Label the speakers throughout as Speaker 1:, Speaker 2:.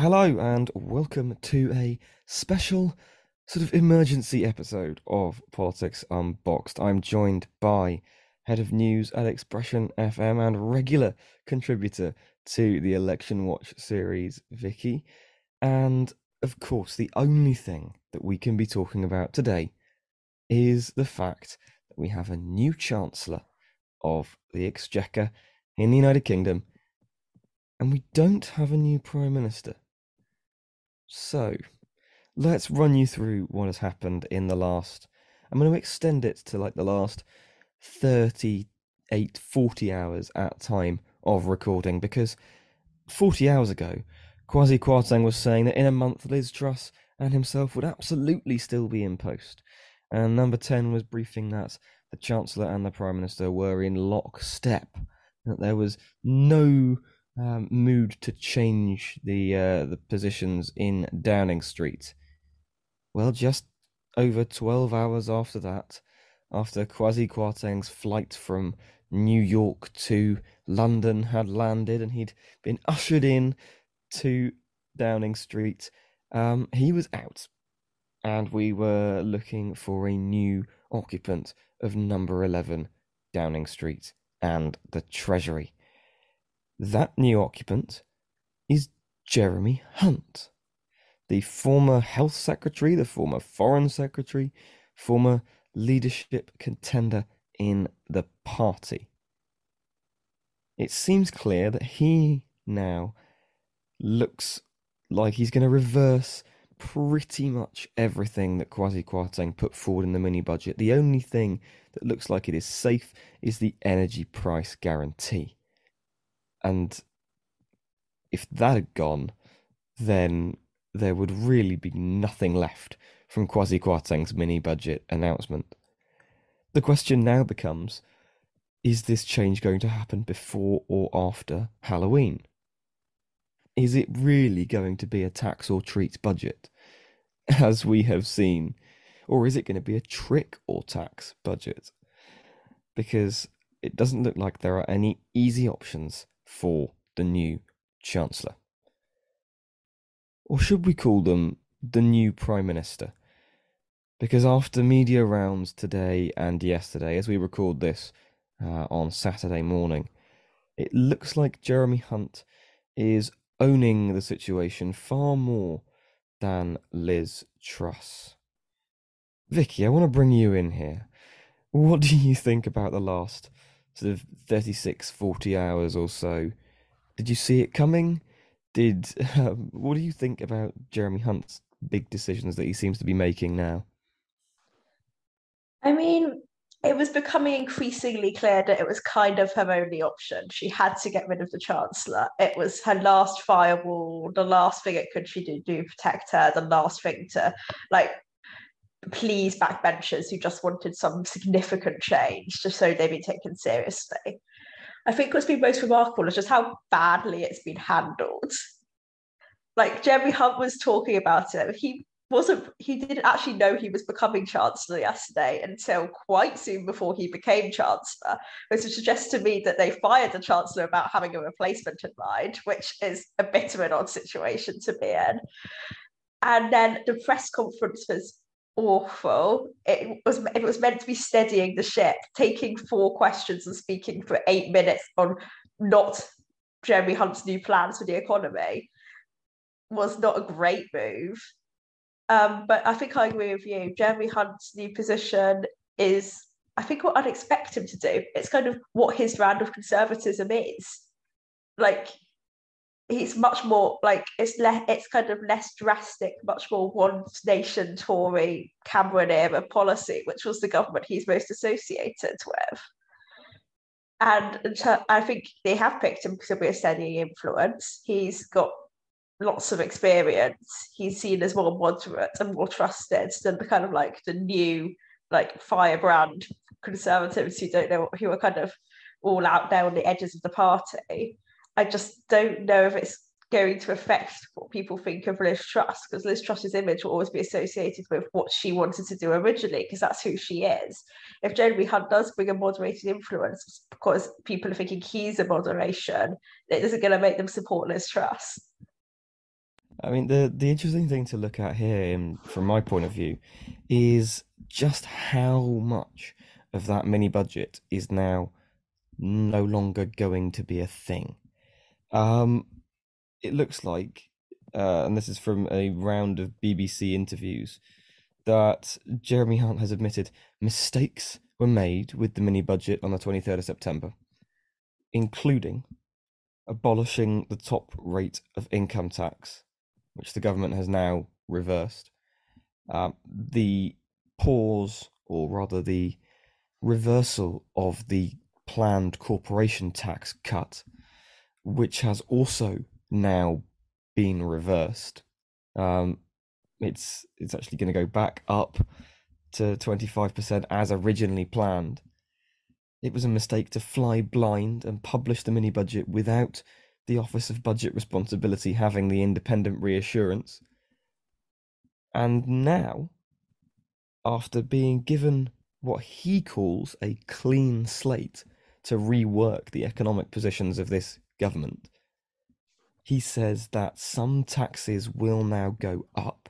Speaker 1: Hello and welcome to a special sort of emergency episode of Politics Unboxed. I'm joined by head of news at Expression FM and regular contributor to the Election Watch series, Vicky. And of course, the only thing that we can be talking about today is the fact that we have a new Chancellor of the Exchequer in the United Kingdom, and we don't have a new Prime Minister. So, let's run you through what has happened in the last. I'm going to extend it to like the last 38, 40 hours at time of recording, because 40 hours ago, Kwasi Kwarteng was saying that in a month Liz Truss and himself would absolutely still be in post. And Number 10 was briefing that the Chancellor and the Prime Minister were in lockstep, that there was no mood to change the positions in Downing Street. Well, just over 12 hours after that, after Kwasi Kwarteng's flight from New York to London had landed and he'd been ushered in to Downing Street, he was out. And we were looking for a new occupant of Number 11 Downing Street and the Treasury. That new occupant is Jeremy Hunt, the former Health Secretary, the former Foreign Secretary, former leadership contender in the party. It seems clear that he now looks like he's going to reverse pretty much everything that Kwasi Kwarteng put forward in the mini budget. The only thing that looks like it is safe is the energy price guarantee. And if that had gone, then there would really be nothing left from Kwasi Kwarteng's mini budget announcement. The question now becomes, is this change going to happen before or after Halloween? Is it really going to be a tax or treat budget, as we have seen? Or is it going to be a trick or tax budget? Because it doesn't look like there are any easy options for the new Chancellor. Or should we call them the new Prime Minister? Because after media rounds today and yesterday, as we record this on Saturday morning, it looks like Jeremy Hunt is owning the situation far more than Liz Truss. Vicky, I want to bring you in here. What do you think about the last sort of 36, 40 hours or so? Did you see it coming? What do you think about Jeremy Hunt's big decisions that he seems to be making now?
Speaker 2: I mean, it was becoming increasingly clear that it was kind of her only option. She had to get rid of the Chancellor. It was her last firewall, the last thing it could she do to protect her, the last thing to like please backbenchers who just wanted some significant change, just so they'd be taken seriously. I think what's been most remarkable is just how badly it's been handled. Like Jeremy Hunt was talking about it. He didn't actually know he was becoming chancellor yesterday until quite soon before he became chancellor, which suggests to me that they fired the chancellor about having a replacement in mind, which is a bit of an odd situation to be in. And then the press conference was awful. It was meant to be steadying the ship, taking four questions and speaking for 8 minutes on not Jeremy Hunt's new plans for the economy was not a great move. But I think I agree with you. Jeremy Hunt's new position is, I think, what I'd expect him to do. It's kind of what his brand of conservatism is. Like, he's much more like it's kind of less drastic, much more one nation Tory Cameron era policy, which was the government he's most associated with. And I think they have picked him because he'll be a steadying influence. He's got lots of experience. He's seen as more moderate and more trusted than the kind of like the new like firebrand conservatives who don't know, who are kind of all out there on the edges of the party. I just don't know if it's going to affect what people think of Liz Truss, because Liz Truss's image will always be associated with what she wanted to do originally, because that's who she is. If Jeremy Hunt does bring a moderated influence because people are thinking he's a moderation, it isn't going to make them support Liz Truss.
Speaker 1: I mean, the interesting thing to look at here, from my point of view, is just how much of that mini budget is now no longer going to be a thing. Um, it looks like, and this is from a round of BBC interviews, that Jeremy Hunt has admitted mistakes were made with the mini budget on the 23rd of September, including abolishing the top rate of income tax, which the government has now reversed. The pause, or rather the reversal of the planned corporation tax cut, which has also now been reversed. Um, it's actually going to go back up to 25% as originally planned. It was a mistake to fly blind and publish the mini budget without the Office of Budget Responsibility having the independent reassurance. And now, after being given what he calls a clean slate to rework the economic positions of this government, he says that some taxes will now go up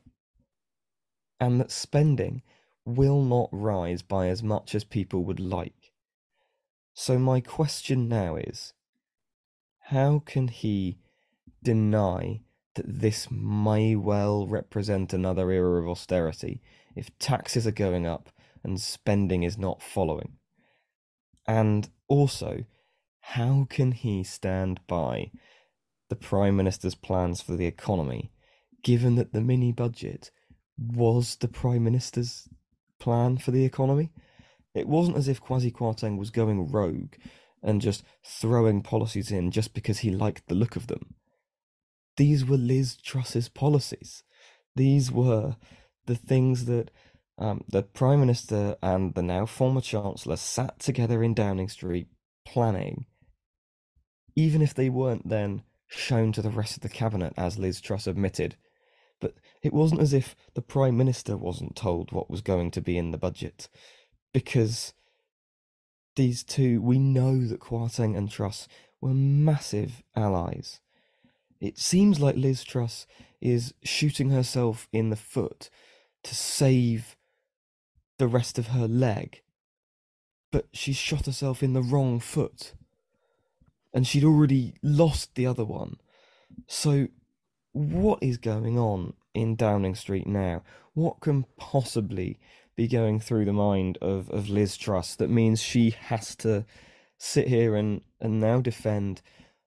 Speaker 1: and that spending will not rise by as much as people would like. So my question now is, how can he deny that this may well represent another era of austerity if taxes are going up and spending is not following? And also, how can he stand by the Prime Minister's plans for the economy, given that the mini budget was the Prime Minister's plan for the economy? It wasn't as if Kwasi Kwarteng was going rogue and just throwing policies in just because he liked the look of them. These were Liz Truss's policies. These were the things that the Prime Minister and the now former Chancellor sat together in Downing Street planning, even if they weren't then shown to the rest of the cabinet, as Liz Truss admitted. But it wasn't as if the Prime Minister wasn't told what was going to be in the budget, because these two, we know that Kwarteng and Truss were massive allies. It seems like Liz Truss is shooting herself in the foot to save the rest of her leg, but she's shot herself in the wrong foot, and she'd already lost the other one. So what is going on in Downing Street now? What can possibly be going through the mind of Liz Truss that means she has to sit here and now defend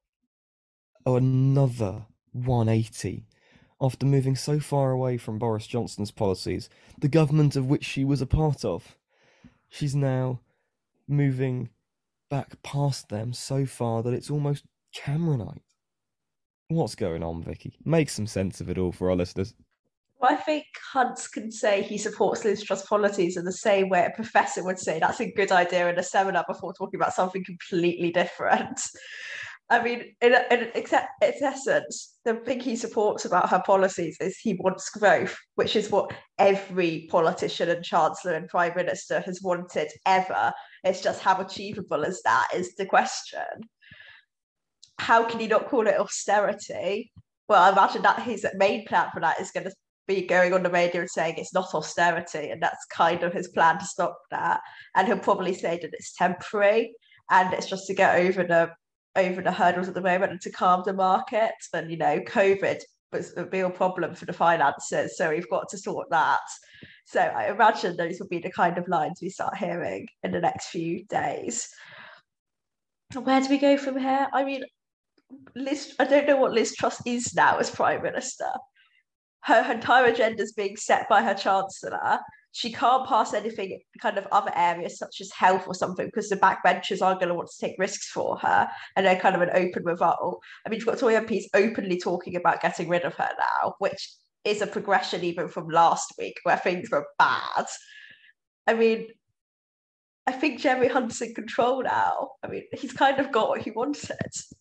Speaker 1: another 180 after moving so far away from Boris Johnson's policies, the government of which she was a part of? She's now moving back past them so far that it's almost Cameronite. What's going on, Vicky? Make some sense of it all for our listeners.
Speaker 2: Well, I think Hunt can say he supports Liz Truss policies in the same way a professor would say that's a good idea in a seminar before talking about something completely different. I mean, in its essence, the thing he supports about her policies is he wants growth, which is what every politician and chancellor and prime minister has wanted ever. It's just how achievable is that is the question. How can he not call it austerity? Well, I imagine that his main plan for that is going to be going on the radio and saying it's not austerity, and that's kind of his plan to stop that. And he'll probably say that it's temporary and it's just to get over the hurdles at the moment and to calm the markets. And COVID was a real problem for the finances, so we've got to sort that. So I imagine those will be the kind of lines we start hearing in the next few days. Where do we go from here? I mean, I don't know what Liz Truss is now as Prime Minister. Her entire agenda is being set by her Chancellor. She can't pass anything kind of other areas such as health or something because the backbenchers aren't going to want to take risks for her, and they're kind of an open revolt. I mean, you've got Tory MPs openly talking about getting rid of her now, which is a progression even from last week where things were bad. I mean, I think Jeremy Hunt's in control now. I mean, he's kind of got what he wanted.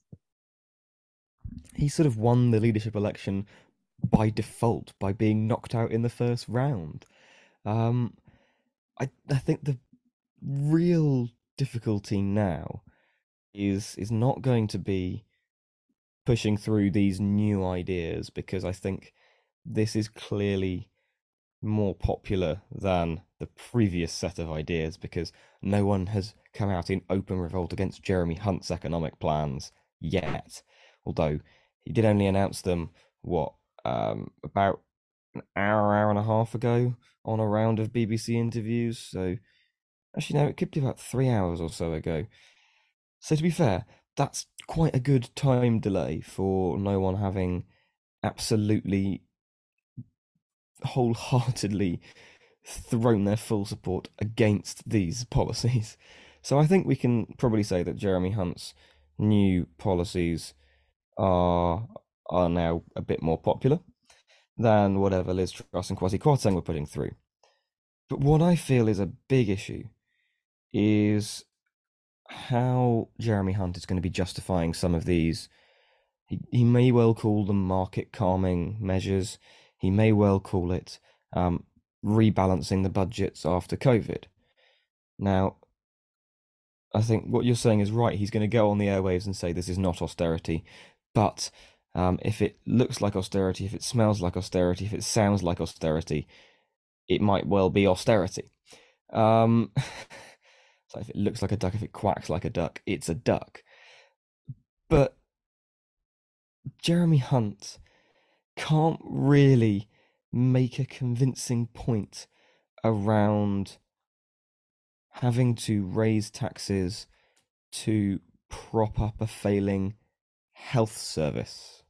Speaker 1: He sort of won the leadership election by default by being knocked out in the first round. Um, I think the real difficulty now is not going to be pushing through these new ideas because I think this is clearly more popular than the previous set of ideas because no one has come out in open revolt against Jeremy Hunt's economic plans yet. Although he did only announce them, what, about an hour and a half ago on a round of BBC interviews. So actually, no, it could be about 3 hours or so ago. So to be fair, that's quite a good time delay for no one having absolutely wholeheartedly thrown their full support against these policies. So I think we can probably say that Jeremy Hunt's new policies are are now a bit more popular than whatever Liz Truss and Kwasi Kwarteng were putting through. But what I feel is a big issue is how Jeremy Hunt is going to be justifying some of these. He may well call them market calming measures. He may well call it rebalancing the budgets after COVID. Now, I think what you're saying is right. He's going to go on the airwaves and say this is not austerity. But if it looks like austerity, if it smells like austerity, if it sounds like austerity, it might well be austerity. So if it looks like a duck, if it quacks like a duck, it's a duck. But Jeremy Hunt can't really make a convincing point around having to raise taxes to prop up a failing health service.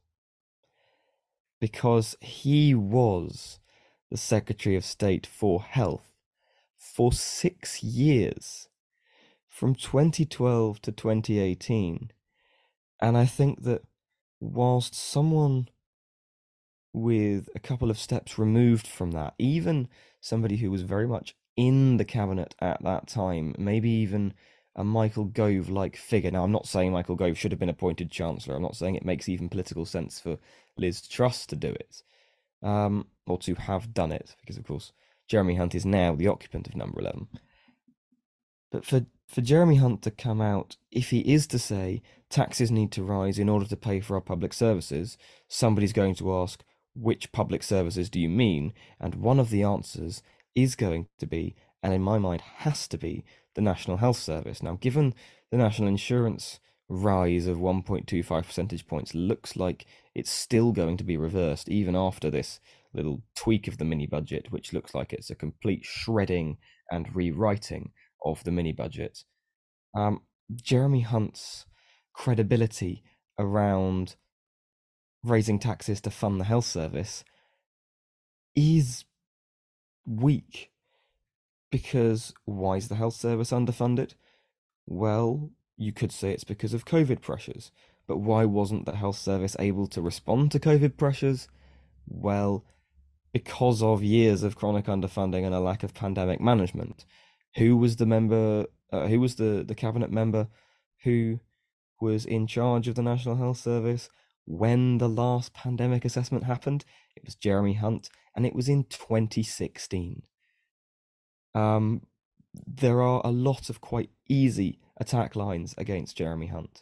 Speaker 1: Because he was the Secretary of State for Health for 6 years, from 2012 to 2018. And I think that whilst someone with a couple of steps removed from that, even somebody who was very much in the cabinet at that time, maybe even a Michael Gove-like figure. Now, I'm not saying Michael Gove should have been appointed Chancellor. I'm not saying it makes even political sense for Liz Truss to do it, or to have done it, because, of course, Jeremy Hunt is now the occupant of number 11. But for Jeremy Hunt to come out, if he is to say taxes need to rise in order to pay for our public services, somebody's going to ask, which public services do you mean? And one of the answers is going to be, and in my mind has to be, the National Health Service. Now, given the national insurance rise of 1.25 percentage points looks like it's still going to be reversed even after this little tweak of the mini budget, which looks like it's a complete shredding and rewriting of the mini budget. Jeremy Hunt's credibility around raising taxes to fund the health service is weak. Because why is the health service underfunded? Well, you could say it's because of COVID pressures. But why wasn't the health service able to respond to COVID pressures? Well, because of years of chronic underfunding and a lack of pandemic management. Who was the member? Who was the cabinet member who was in charge of the National Health Service when the last pandemic assessment happened? It was Jeremy Hunt, and it was in 2016. There are a lot of quite easy attack lines against Jeremy Hunt.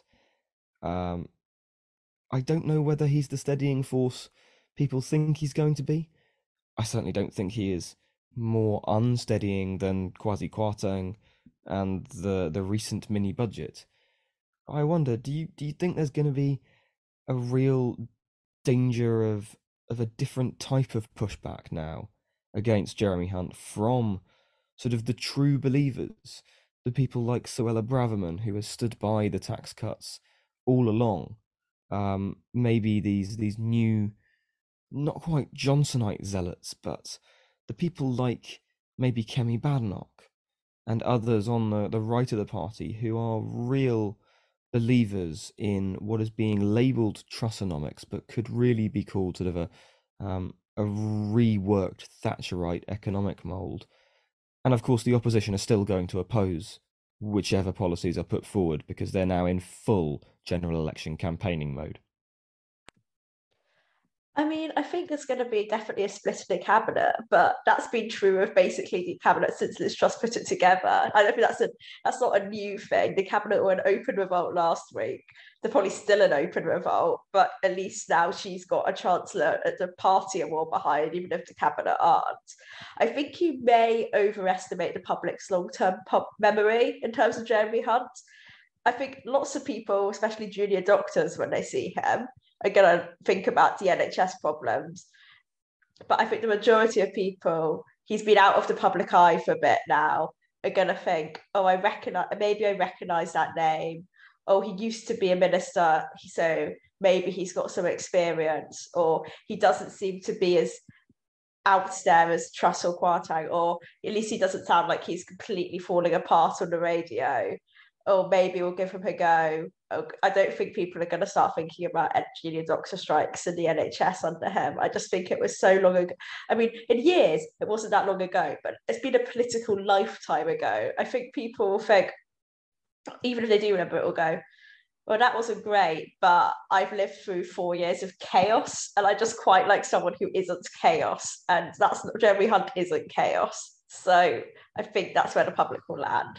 Speaker 1: I don't know whether he's the steadying force people think he's going to be. I certainly don't think he is more unsteadying than Kwasi Kwarteng and the recent mini budget. I wonder, do you think there's going to be a real danger of a different type of pushback now against Jeremy Hunt from sort of the true believers, the people like Suella Braverman, who has stood by the tax cuts all along? Maybe these new, not quite Johnsonite zealots, but the people like maybe Kemi Badenoch and others on the right of the party who are real believers in what is being labelled Trussonomics, but could really be called sort of a reworked Thatcherite economic mould. And of course, the opposition are still going to oppose whichever policies are put forward because they're now in full general election campaigning mode.
Speaker 2: I mean, I think there's going to be definitely a split in the cabinet, but that's been true of basically the cabinet since Liz Truss put it together. I don't think that's not a new thing. The cabinet were an open revolt last week. They're probably still an open revolt, but at least now she's got a chancellor at the party are more behind, even if the cabinet aren't. I think you may overestimate the public's long-term memory in terms of Jeremy Hunt. I think lots of people, especially junior doctors, when they see him, are going to think about the NHS problems. But I think the majority of people, he's been out of the public eye for a bit now, are going to think, oh, maybe I recognize that name. Oh, he used to be a minister, so maybe he's got some experience, or he doesn't seem to be as out there as Truss or Kwarteng, or at least he doesn't sound like he's completely falling apart on the radio. Or maybe we'll give him a go. I don't think people are going to start thinking about junior doctor strikes in the NHS under him. I just think it was so long ago. I mean, in years, it wasn't that long ago, but it's been a political lifetime ago. I think people will think, even if they do remember, it will go, well, that wasn't great, but I've lived through 4 years of chaos, and I just quite like someone who isn't chaos, and that's not, Jeremy Hunt isn't chaos. So I think that's where the public will land.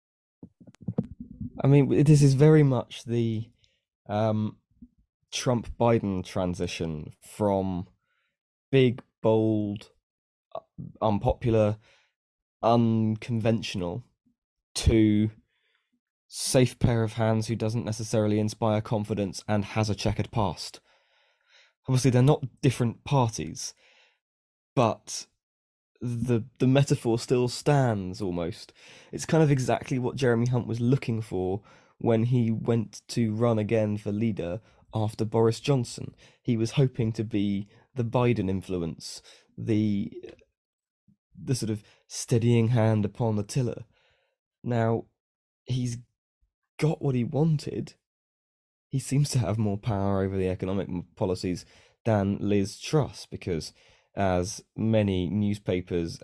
Speaker 1: I mean, this is very much the um, Trump Biden transition from big, bold, unpopular, unconventional to safe pair of hands who doesn't necessarily inspire confidence and has a checkered past. Obviously, they're not different parties, but the metaphor still stands almost. It's kind of exactly what Jeremy Hunt was looking for when he went to run again for leader after Boris Johnson. He was hoping to be the Biden influence, the sort of steadying hand upon the tiller. Now, he's got what he wanted. He seems to have more power over the economic policies than Liz Truss, because as many newspapers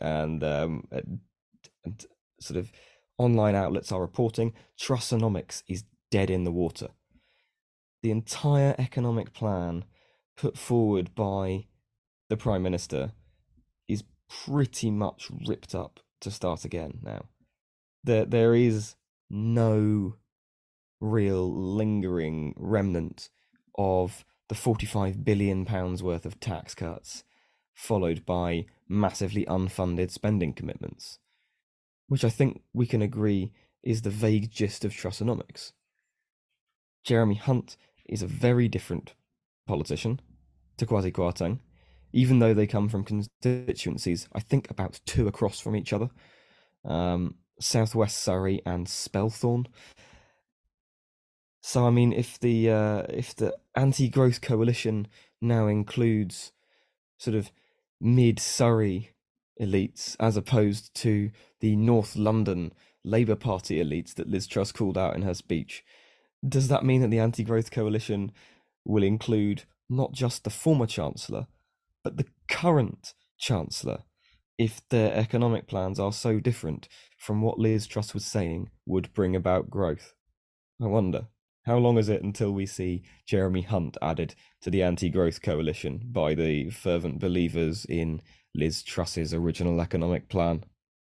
Speaker 1: and sort of online outlets are reporting, Trussonomics is dead in the water. The entire economic plan put forward by the Prime Minister is pretty much ripped up to start again now. There is no real lingering remnant of the £45 billion worth of tax cuts, followed by massively unfunded spending commitments, which I think we can agree is the vague gist of Trussonomics. Jeremy Hunt is a very different politician to Kwasi Kwarteng, even though they come from constituencies, I think, about 2 across from each other. Southwest Surrey and Spelthorne. So I mean, if the anti-growth coalition now includes sort of mid-Surrey elites as opposed to the North London Labour Party elites that Liz Truss called out in her speech, does that mean that the anti-growth coalition will include not just the former Chancellor, but the current Chancellor, if their economic plans are so different from what Liz Truss was saying would bring about growth? I wonder. How long is it until we see Jeremy Hunt added to the anti-growth coalition by the fervent believers in Liz Truss's original economic plan?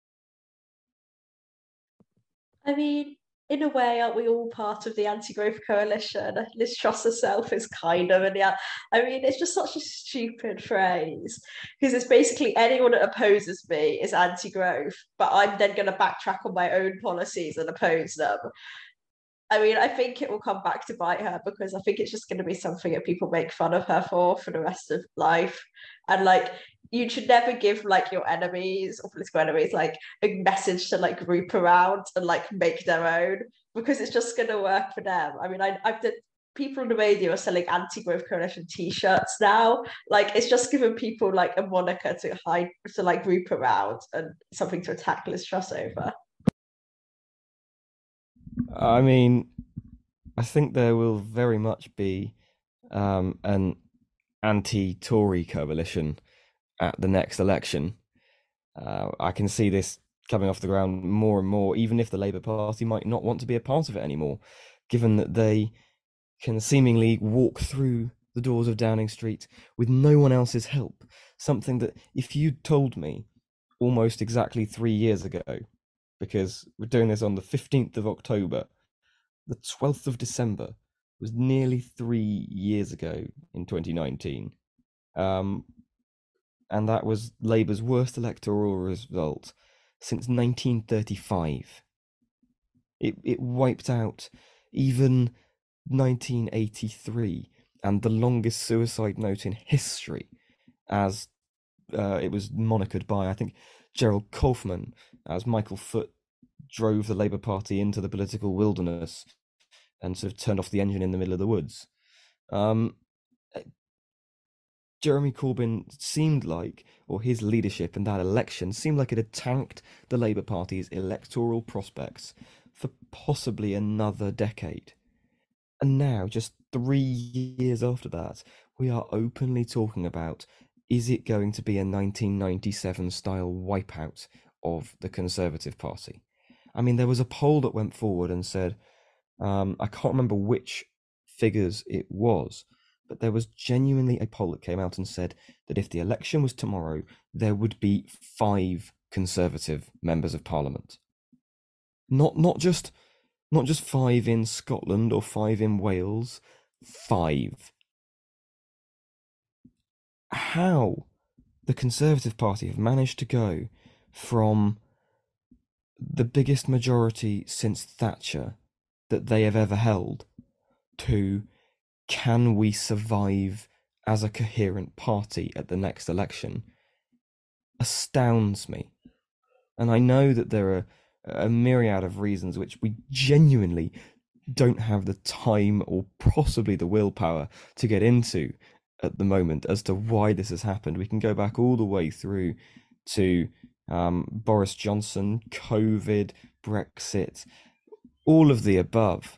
Speaker 2: I mean, in a way, aren't we all part of the anti-growth coalition? Liz Truss herself is kind of, and yeah, I mean, it's just such a stupid phrase because it's basically anyone that opposes me is anti-growth, but I'm then going to backtrack on my own policies and oppose them. I mean, I think it will come back to bite her because I think it's just going to be something that people make fun of her for the rest of life. And like, you should never give like your enemies or political enemies like a message to like group around and like make their own because it's just going to work for them. I mean, I've done people on the radio are selling anti-growth coalition t-shirts now. Like it's just giving people like a moniker to hide to like group around and something to attack Liz Truss over.
Speaker 1: I mean, I think there will very much be an anti-Tory coalition at the next election. I can see this coming off the ground more and more, even if the Labour Party might not want to be a part of it anymore, given that they can seemingly walk through the doors of Downing Street with no one else's help. Something that if you'd told me almost exactly 3 years ago, because we're doing this on the 15th of October, the 12th of December was nearly 3 years ago in 2019. And that was Labour's worst electoral result since 1935. It wiped out even 1983 and the longest suicide note in history, as it was monikered by, I think, Gerald Kaufman, as Michael Foot drove the Labour Party into the political wilderness and sort of turned off the engine in the middle of the woods. Jeremy Corbyn seemed like, or his leadership in that election seemed like it had tanked the Labour Party's electoral prospects for possibly another decade. And now, just 3 years after that, we are openly talking about, is it going to be a 1997 style wipeout of the Conservative Party? I mean, there was a poll that went forward and said, I can't remember which figures it was, but there was genuinely a poll that came out and said that if the election was tomorrow, there would be 5 Conservative members of Parliament. Not just 5 in Scotland or 5 in Wales, 5. How the Conservative Party have managed to go from the biggest majority since Thatcher that they have ever held to, can we survive as a coherent party at the next election, astounds me. And I know that there are a myriad of reasons which we genuinely don't have the time or possibly the willpower to get into at the moment as to why this has happened. We can go back all the way through to Boris Johnson, COVID, Brexit, all of the above.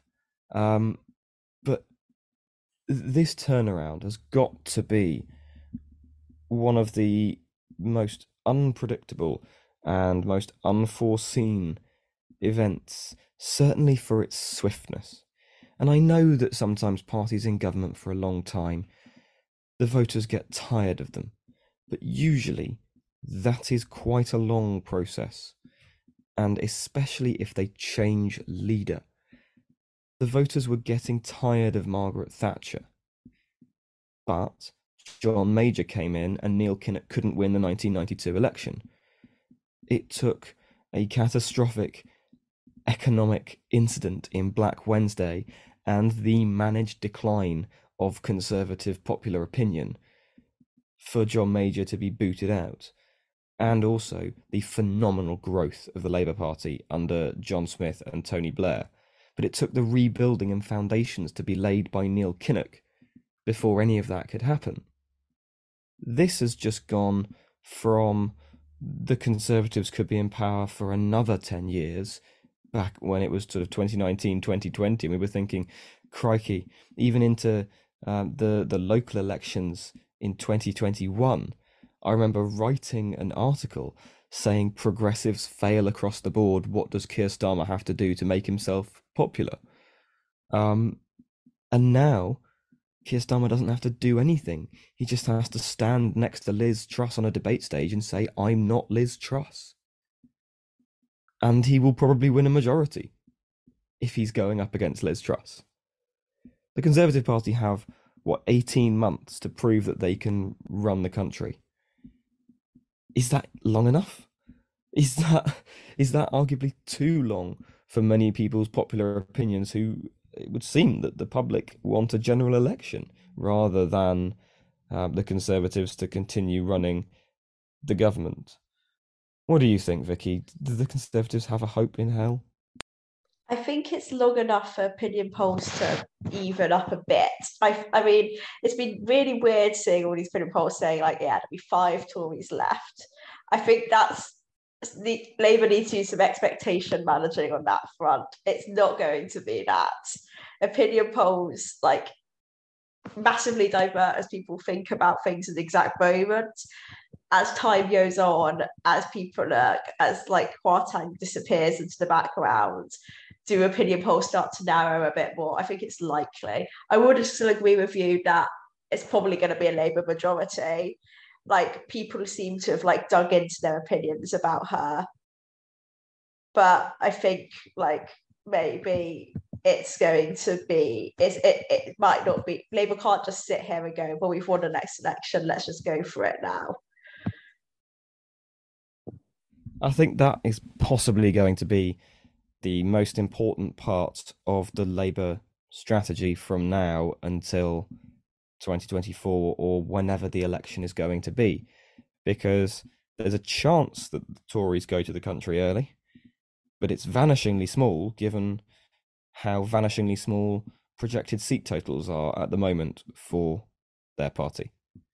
Speaker 1: But this turnaround has got to be one of the most unpredictable and most unforeseen events, certainly for its swiftness. And I know that sometimes parties in government for a long time, the voters get tired of them, but usually that is quite a long process, and especially if they change leader. The voters were getting tired of Margaret Thatcher, but John Major came in and Neil Kinnock couldn't win the 1992 election. It took a catastrophic economic incident in Black Wednesday and the managed decline of Conservative popular opinion for John Major to be booted out, and also the phenomenal growth of the Labour Party under John Smith and Tony Blair. But it took the rebuilding and foundations to be laid by Neil Kinnock before any of that could happen. This has just gone from the Conservatives could be in power for another 10 years, back when it was sort of 2019, 2020, and we were thinking, crikey, even into the local elections in 2021. I remember writing an article saying progressives fail across the board. What does Keir Starmer have to do to make himself popular? And now Keir Starmer doesn't have to do anything. He just has to stand next to Liz Truss on a debate stage and say, I'm not Liz Truss. And he will probably win a majority if he's going up against Liz Truss. The Conservative Party have, 18 months to prove that they can run the country. Is that long enough? Is that arguably too long for many people's popular opinions, who it would seem that the public want a general election rather than the Conservatives to continue running the government? What do you think, Vicky? Do the Conservatives have a hope in hell?
Speaker 2: I think it's long enough for opinion polls to even up a bit. I mean, it's been really weird seeing all these opinion polls saying, like, yeah, there'll be 5 Tories left. I think that's the Labour needs to do some expectation managing on that front. It's not going to be that. Opinion polls, like, massively divert as people think about things at the exact moment. As time goes on, as people look, as like Kwarteng disappears into the background, do opinion polls start to narrow a bit more? I think it's likely. I would still agree with you that it's probably going to be a Labour majority. Like people seem to have like dug into their opinions about her, but I think like maybe it's going to be it might not be. Labour can't just sit here and go, well, we've won the next election, let's just go for it now.
Speaker 1: I think that is possibly going to be the most important part of the Labour strategy from now until 2024 or whenever the election is going to be, because there's a chance that the Tories go to the country early, but it's vanishingly small given how vanishingly small projected seat totals are at the moment for their party.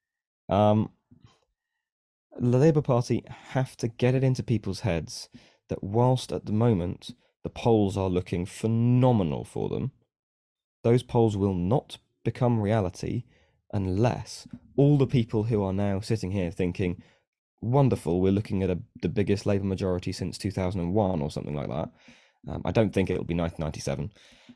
Speaker 1: The Labour Party have to get it into people's heads that whilst at the moment the polls are looking phenomenal for them, those polls will not become reality unless all the people who are now sitting here thinking, wonderful, we're looking at the biggest Labour majority since 2001 or something like that. I don't think it'll be 1997.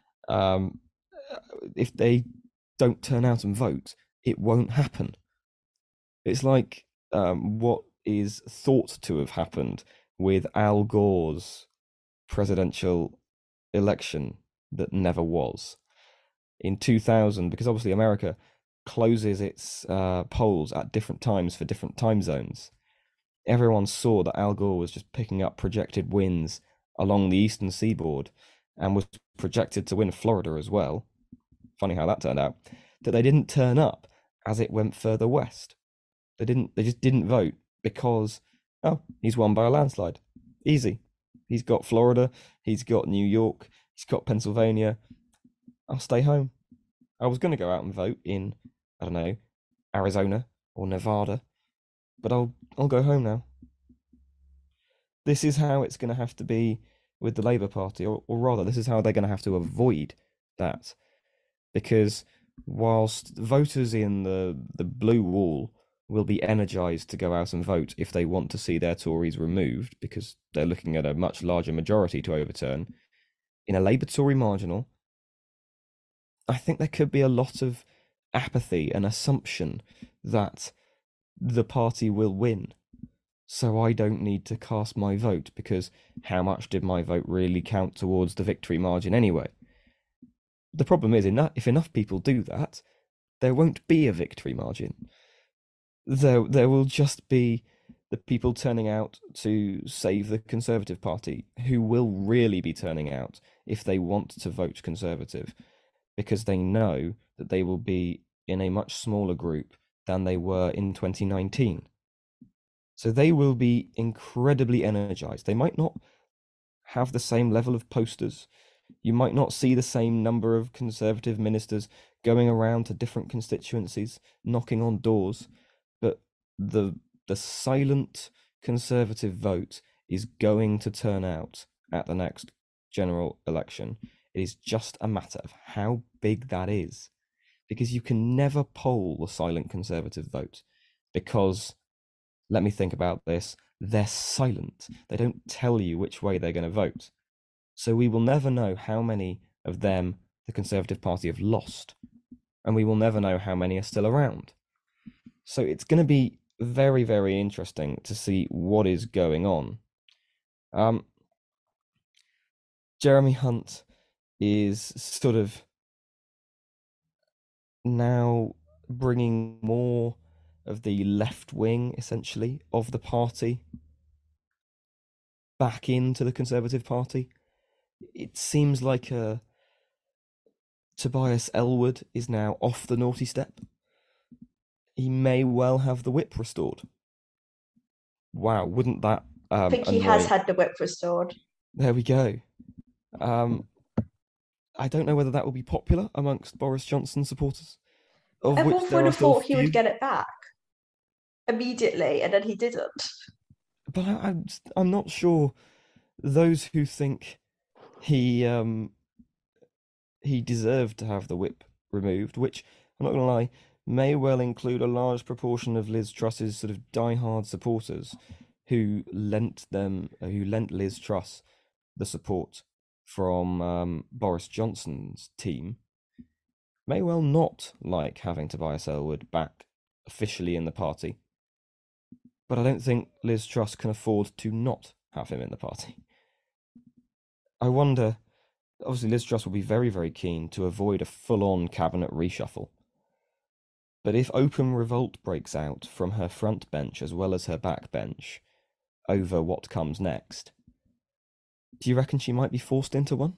Speaker 1: If they don't turn out and vote, it won't happen. It's like what is thought to have happened with Al Gore's presidential election that never was in 2000, because obviously America closes its polls at different times for different time zones. Everyone saw that Al Gore was just picking up projected wins along the eastern seaboard and was projected to win Florida as well. Funny how that turned out. That they didn't turn up as it went further west. They just didn't vote because, oh, he's won by a landslide. Easy. He's got Florida, he's got New York, he's got Pennsylvania. I'll stay home. I was going to go out and vote in, I don't know, Arizona or Nevada, but I'll go home now. This is how it's going to have to be with the Labour Party, or rather, this is how they're going to have to avoid that, because whilst voters in the blue wall will be energised to go out and vote if they want to see their Tories removed, because they're looking at a much larger majority to overturn, in a Labour Tory marginal, I think there could be a lot of apathy and assumption that the party will win. So I don't need to cast my vote because how much did my vote really count towards the victory margin anyway? The problem is, if enough people do that, there won't be a victory margin. There will just be the people turning out to save the Conservative Party, who will really be turning out if they want to vote Conservative, because they know that they will be in a much smaller group than they were in 2019. So they will be incredibly energized. They might not have the same level of posters. You might not see the same number of Conservative ministers going around to different constituencies, knocking on doors, but the silent Conservative vote is going to turn out at the next general election. It is just a matter of how big that is, because you can never poll the silent Conservative vote, because, let me think about this, they're silent. They don't tell you which way they're going to vote. So we will never know how many of them the Conservative Party have lost, and we will never know how many are still around. So it's going to be very, very interesting to see what is going on. Jeremy Hunt is sort of now bringing more of the left wing, essentially, of the party back into the Conservative Party. It seems like Tobias Ellwood is now off the naughty step. He may well have the whip restored. Wow, wouldn't that
Speaker 2: I think he has had the whip restored.
Speaker 1: There we go. I don't know whether that will be popular amongst Boris Johnson supporters.
Speaker 2: Everyone would have thought he would get it back immediately, and then he didn't.
Speaker 1: But I'm not sure those who think he deserved to have the whip removed, which, I'm not going to lie, may well include a large proportion of Liz Truss's sort of diehard supporters who lent Liz Truss the support from Boris Johnson's team. may well not like having Tobias Ellwood back officially in the party, but I don't think Liz Truss can afford to not have him in the party. I wonder, obviously, Liz Truss will be very, very keen to avoid a full on cabinet reshuffle. But if open revolt breaks out from her front bench as well as her back bench over what comes next, do you reckon she might be forced into one?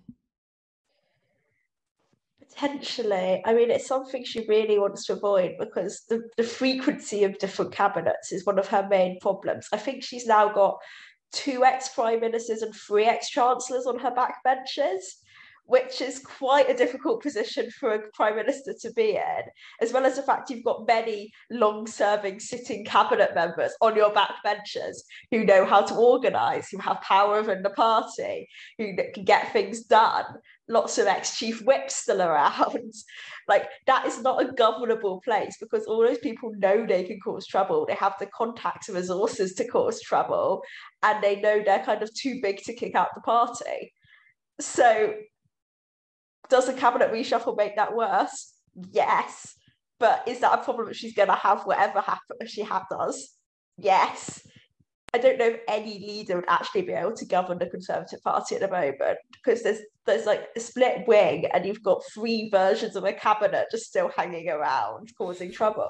Speaker 2: Potentially. I mean, it's something she really wants to avoid because the frequency of different cabinets is one of her main problems. I think she's now got two ex-prime ministers and three ex-chancellors on her backbenches, which is quite a difficult position for a prime minister to be in, as well as the fact you've got many long-serving sitting cabinet members on your backbenches who know how to organise, who have power within the party, who can get things done. Lots of ex-chief whips still around. Like, that is not a governable place because all those people know they can cause trouble. They have the contacts and resources to cause trouble, and they know they're kind of too big to kick out the party. So does the cabinet reshuffle make that worse? Yes. But is that a problem that she's going to have whatever happens she does? Yes. I don't know if any leader would actually be able to govern the Conservative Party at the moment because there's like a split wing and you've got three versions of a cabinet just still hanging around causing trouble.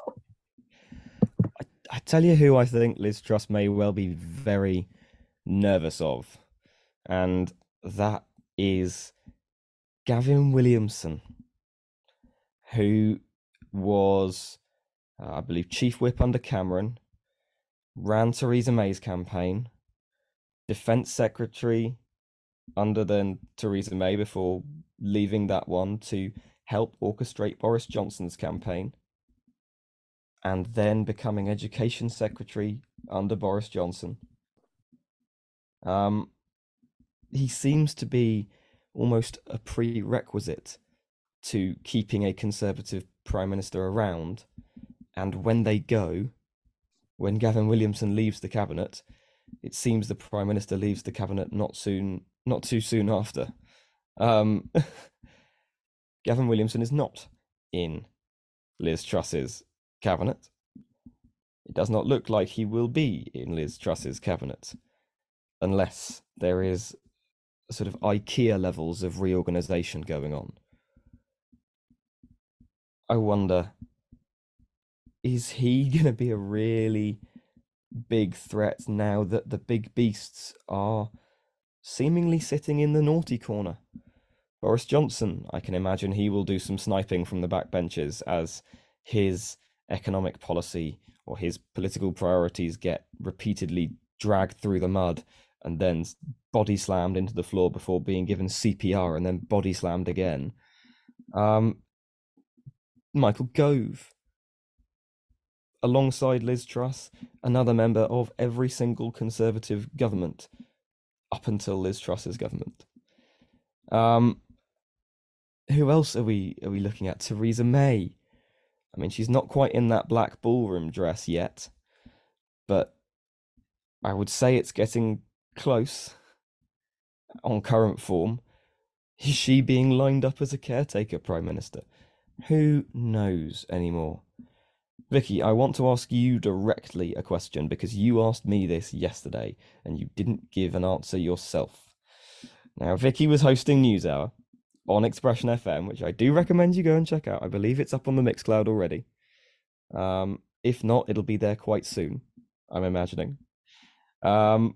Speaker 1: I tell you who I think Liz Truss may well be very nervous of, and that is Gavin Williamson, who was, I believe, Chief Whip under Cameron, ran Theresa May's campaign, Defence Secretary under then Theresa May before leaving that one to help orchestrate Boris Johnson's campaign, and then becoming Education Secretary under Boris Johnson. He seems to be almost a prerequisite to keeping a Conservative Prime Minister around. And when they go, when Gavin Williamson leaves the cabinet, it seems the Prime Minister leaves the cabinet not too soon after. Gavin Williamson is not in Liz Truss's cabinet. It does not look like he will be in Liz Truss's cabinet unless there is sort of IKEA levels of reorganisation going on. I wonder, is he going to be a really big threat now that the big beasts are seemingly sitting in the naughty corner? Boris Johnson, I can imagine he will do some sniping from the backbenches as his economic policy or his political priorities get repeatedly dragged through the mud and then body slammed into the floor before being given CPR and then body slammed again. Michael Gove, alongside Liz Truss, another member of every single Conservative government up until Liz Truss's government. Who else are we looking at? Theresa May. I mean, she's not quite in that black ballroom dress yet, but I would say it's getting close on current form. Is she being lined up as a caretaker Prime Minister? Who knows anymore? Vicky, I want to ask you directly a question because you asked me this yesterday and you didn't give an answer yourself. Now, Vicky was hosting NewsHour on Expression FM, which I do recommend you go and check out. I believe it's up on the Mixcloud already. If not, it'll be there quite soon, I'm imagining. And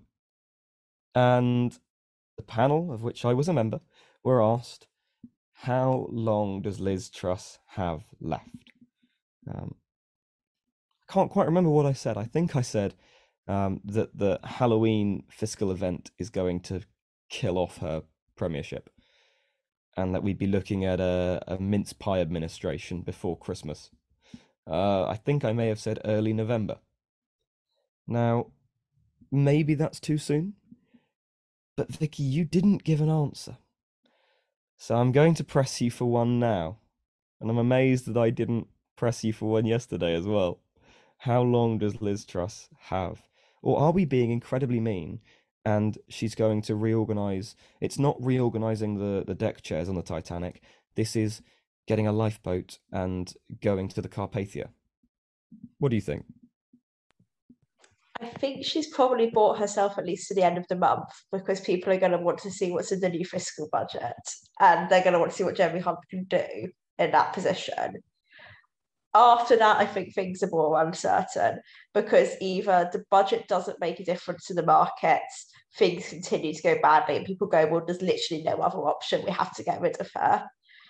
Speaker 1: the panel, of which I was a member, were asked, how long does Liz Truss have left? I can't quite remember what I said. I think I said that the Halloween fiscal event is going to kill off her premiership and that we'd be looking at a mince pie administration before Christmas. I think I may have said early November. Now, maybe that's too soon, but Vicky, you didn't give an answer. So I'm going to press you for one now, and I'm amazed that I didn't press you for one yesterday as well. How long does Liz Truss have? Or are we being incredibly mean and she's going to reorganise? It's not reorganising the deck chairs on the Titanic. This is getting a lifeboat and going to the Carpathia. What do you think?
Speaker 2: I think she's probably bought herself at least to the end of the month because people are going to want to see what's in the new fiscal budget and they're going to want to see what Jeremy Hunt can do in that position. After that, I think things are more uncertain because either the budget doesn't make a difference to the markets, things continue to go badly, and people go, well, there's literally no other option. We have to get rid of her.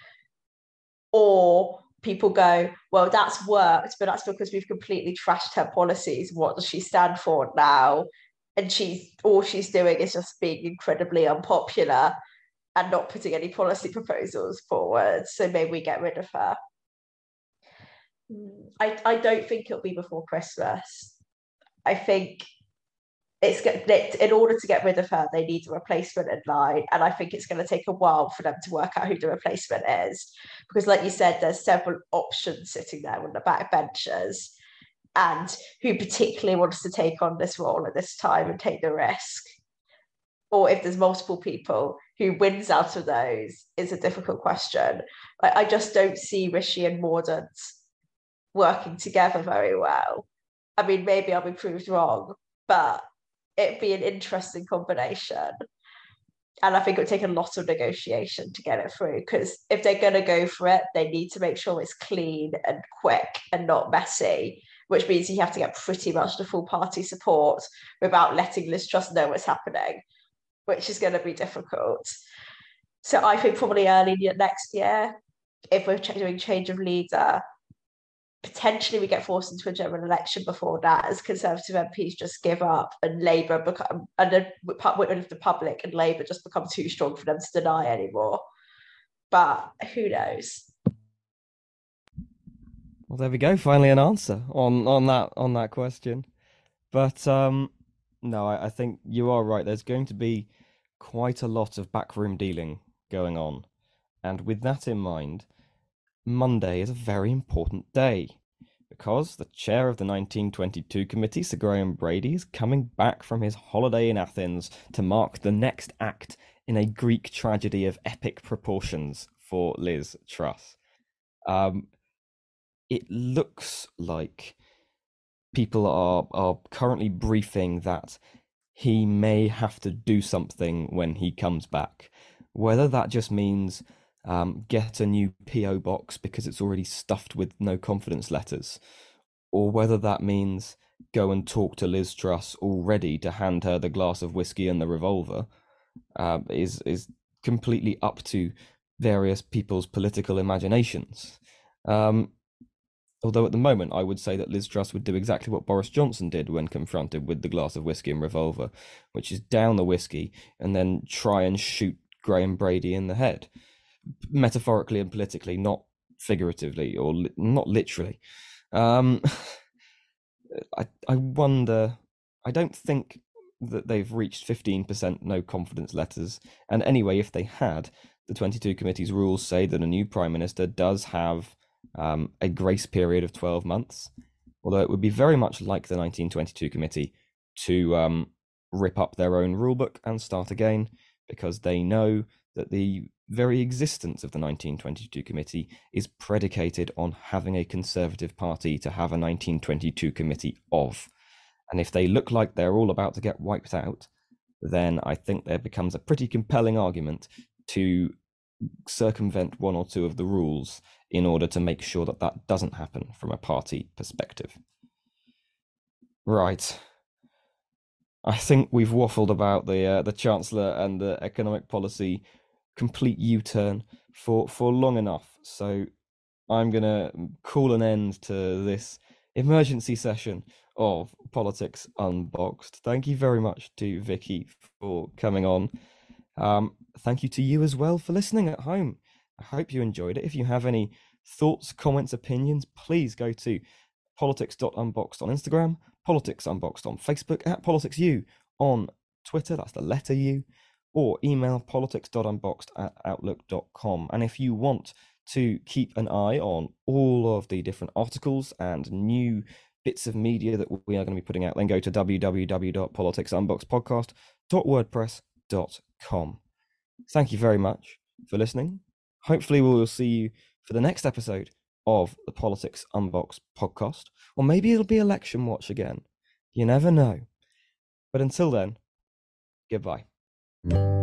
Speaker 2: Or people go, well, that's worked, but that's because we've completely trashed her policies. What does she stand for now? And all she's doing is just being incredibly unpopular and not putting any policy proposals forward. So maybe we get rid of her. I don't think it'll be before Christmas. I think in order to get rid of her, they need a replacement in line, and I think it's going to take a while for them to work out who the replacement is, because, like you said, there's several options sitting there on the back benches, and who particularly wants to take on this role at this time and take the risk, or if there's multiple people, who wins out of those is a difficult question. I just don't see Rishi and Mordaunt working together very well. I mean, maybe I'll be proved wrong, but it'd be an interesting combination. And I think it would take a lot of negotiation to get it through because if they're going to go for it, they need to make sure it's clean and quick and not messy, which means you have to get pretty much the full party support without letting Liz Truss know what's happening, which is going to be difficult. So I think probably early next year, if we're doing change of leader, potentially we get forced into a general election before that as Conservative MPs just give up and Labour become and the of the public and Labour just become too strong for them to deny anymore. But who knows?
Speaker 1: Well, there we go. Finally, an answer on that question. But no, I think you are right. There's going to be quite a lot of backroom dealing going on, and with that in mind, Monday is a very important day because the chair of the 1922 committee, Sir Graham Brady, is coming back from his holiday in Athens to mark the next act in a Greek tragedy of epic proportions for Liz Truss. It looks like people are currently briefing that he may have to do something when he comes back. Whether that just means get a new PO box because it's already stuffed with no confidence letters, or whether that means go and talk to Liz Truss already to hand her the glass of whiskey and the revolver, is completely up to various people's political imaginations. Although at the moment, I would say that Liz Truss would do exactly what Boris Johnson did when confronted with the glass of whiskey and revolver, which is down the whiskey and then try and shoot Graham Brady in the head, metaphorically and politically, not figuratively or not literally. I wonder. I don't think that they've reached 15% no confidence letters, and anyway, if they had, the 22 committee's rules say that a new prime minister does have a grace period of 12 months, although it would be very much like the 1922 committee to rip up their own rulebook and start again, because they know that the very existence of the 1922 committee is predicated on having a Conservative Party to have a 1922 committee of. And if they look like they're all about to get wiped out, then I think there becomes a pretty compelling argument to circumvent one or two of the rules in order to make sure that that doesn't happen from a party perspective. Right. I think we've waffled about the Chancellor and the economic policy complete U-turn for long enough. So I'm going to call an end to this emergency session of Politics Unboxed. Thank you very much to Vicky for coming on. Thank you to you as well for listening at home. I hope you enjoyed it. If you have any thoughts, comments, opinions, please go to politics.unboxed on Instagram, Politics Unboxed on Facebook, at PoliticsU on Twitter, that's the letter U, or email politics.unboxed@outlook.com. And if you want to keep an eye on all of the different articles and new bits of media that we are going to be putting out, then go to www.politicsunboxedpodcast.wordpress.com. Thank you very much for listening. hopefully we will see you for the next episode of the Politics Unboxed podcast, or maybe it'll be Election Watch again. You never know. But until then, goodbye.